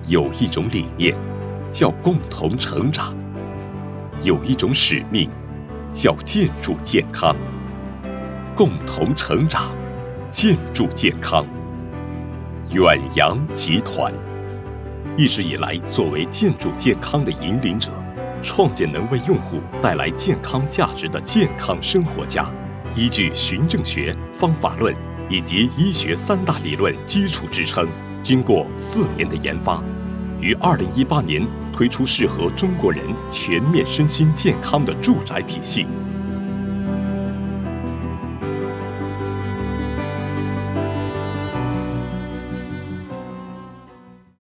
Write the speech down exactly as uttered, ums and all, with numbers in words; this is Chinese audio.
有一种理念，叫共同成长；有一种使命，叫建筑健康。共同成长，建筑健康。远洋集团一直以来作为建筑健康的引领者，创建能为用户带来健康价值的健康生活家。依据循证学、方法论以及医学三大理论基础支撑，经过四年的研发，于二零一八年推出适合中国人全面身心健康的住宅体系。